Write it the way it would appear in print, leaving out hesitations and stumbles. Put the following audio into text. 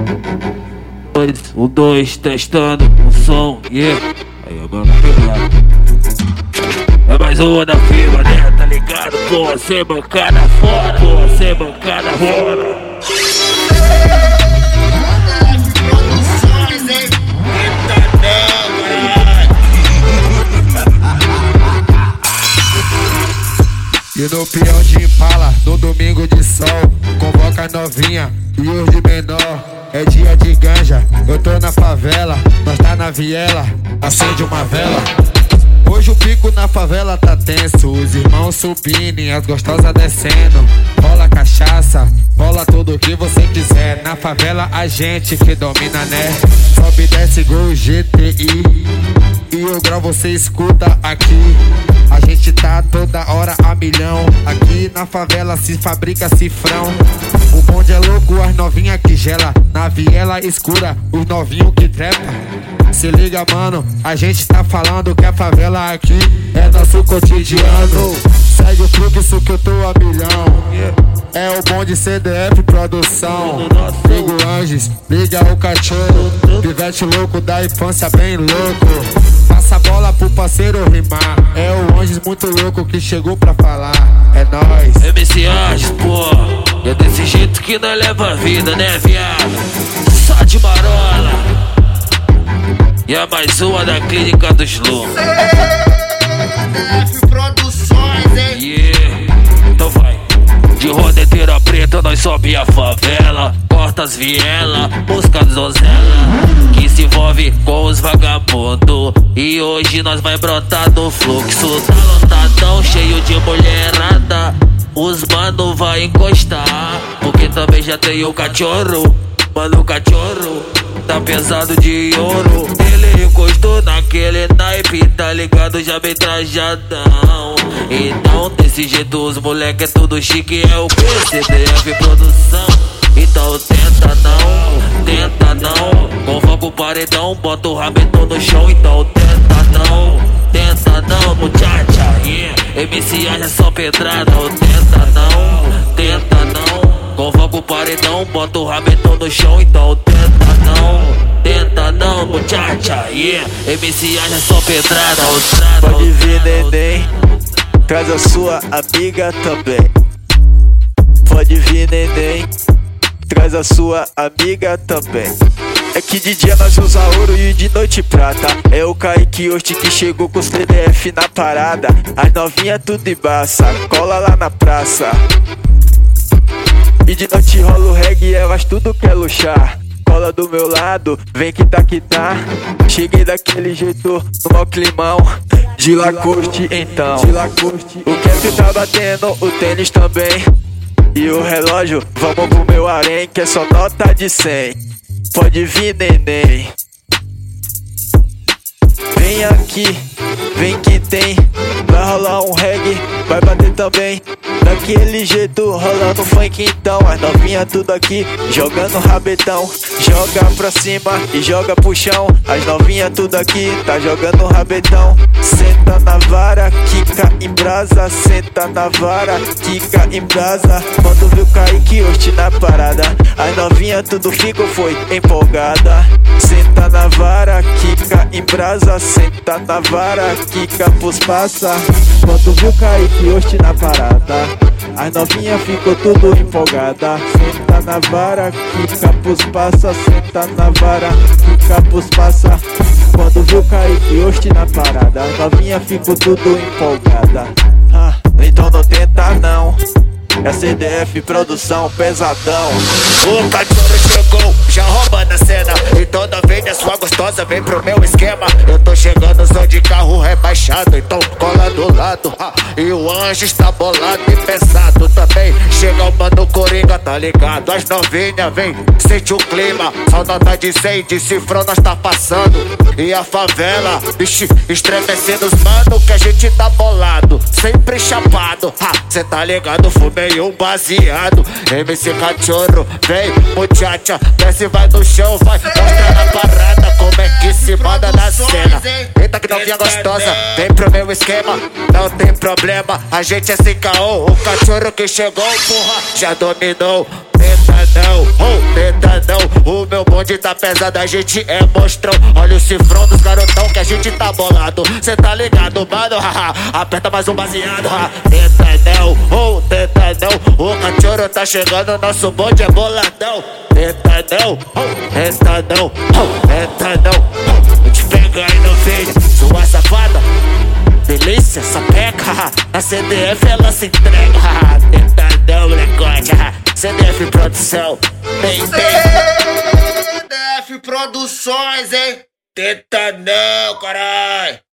dois, testando o som, yeah. Aí agora pegado. É mais uma da firma, né? Tá ligado? Com você bancada fora, com você bancada fora. E no peão de Impala, no domingo de sol, convoca as novinha e os de menor. É dia de ganja, eu tô na favela, nós tá na viela, acende uma vela. Hoje o pico na favela tá tenso, os irmãos subindo e as gostosas descendo. Rola cachaça, rola tudo o que você quiser. Na favela a gente que domina, né? Sobe, desce, gol, GTI. E o grau você escuta aqui. A gente tá toda hora a milhão. Aqui na favela se fabrica cifrão. O bonde é louco, as novinhas que gela. Na viela escura, os novinhos que trepa. Se liga, mano, a gente tá falando que a favela aqui é nosso cotidiano. Segue o fluxo que eu tô a milhão. É o bonde CDF Produção. Liga o Anjos, liga o cachorro. Pivete louco da infância bem louco. Passa a bola pro parceiro rimar. É o Anjos muito louco que chegou pra falar. É nóis. MC Anjos, pô. É desse jeito que nós leva a vida, né, viado? Só de marola. E é mais uma da Clínica dos Loucos. CDF Produções, hein? Yeah, então vai. De rodeteira preta nós sobe a favela. Corta as viela, busca as donzela que se envolve com os vagabundos. E hoje nós vai brotar no fluxo. Tá lotadão, cheio de mulherada. Os mano vai encostar, porque também já tem o cachorro. Mano, o cachorro tá pesado de ouro. Ele encostou naquele naipe, tá ligado? Já bem trajadão. Então desse jeito os moleque é tudo chique. É o CDF Produção. Então tenta não. Convoca o paredão, bota o rabetão no chão. Então tenta não, muchacha, yeah. MC é só pedrada. Tenta não. Convoca o paredão, bota o rabetão no chão. Então tenta não, muchacha, yeah. MC é só pedrada. Pode vir, neném, traz a sua amiga também. Pode vir, neném, traz a sua amiga também. É que de dia nós usa ouro e de noite prata. É o Kaique Oste que chegou com os CDF na parada. As novinhas tudo embaça, cola lá na praça. E de noite rola o reggae, elas tudo quer luxar. Cola do meu lado, vem que tá. Cheguei daquele jeito, no mau climão. De Lacoste então. O cap tá batendo, o tênis também. E o relógio, vamos pro meu harém, que é só nota de 100. Pode vir, neném. Vem aqui, vem que tem. Vai rolar um reggae, vai bater também. Daquele jeito, rolando funk então. As novinhas tudo aqui, jogando rabetão. Joga pra cima e joga pro chão. As novinhas tudo aqui, tá jogando rabetão. Senta na vara, quica em brasa. Senta na vara, quica em brasa. Quando viu Kaique Oste na parada, as novinhas tudo ficou, foi empolgada. Senta na vara, quica em brasa. Senta na vara, quica pros passa. Quando viu Kaique Oste na parada, as novinhas ficou tudo empolgada. Senta na vara, quica pros passa. Senta na vara, quica pros passa. Quando viu Kaique Oste na parada, as novinhas ficou tudo empolgada. Então não tenta não. É CDF Produção pesadão. O cachorro chegou, já roubando a cena. E toda vez a sua gostosa vem pro meu esquema. Eu tô chegando só de carro rebaixado, então cola do lado. E o anjo está bolado e pesado também. Chega o mano Coringa, tá ligado? As novinhas vem, sente o clima. Só nota de 100, de cifrão nós tá passando. E a favela, bicho, estremecendo os mano que a gente tá bolado. Sempre chapado, cê tá ligado? Fumei um baseado. MC Cachorro, vem, muchacha, desce, vai no chão, vai mostrar na parada como é que se manda na cena. Eita que novinha gostosa, vem pro meu esquema, não tem problema, a gente é sem caô. O cachorro que chegou, porra, já dominou. Tenta não, o meu bonde tá pesado, a gente é monstrão. Olha o cifrão dos garotão que a gente tá bolado. Cê tá ligado, mano, haha. Aperta mais um baseado, haha. Tentadão, oh, tentadão. O cachorro tá chegando, nosso bonde é boladão. Tentadão, oh, tentadão, oh, tentadão. Vou te pegar aí no vídeo, sua safada. Delícia, sapeca, haha. Na CDF ela se entrega, haha. Tentadão, molecote, haha. CDF Produção, tem. CDF Produções, hein? Tentadão, caralho.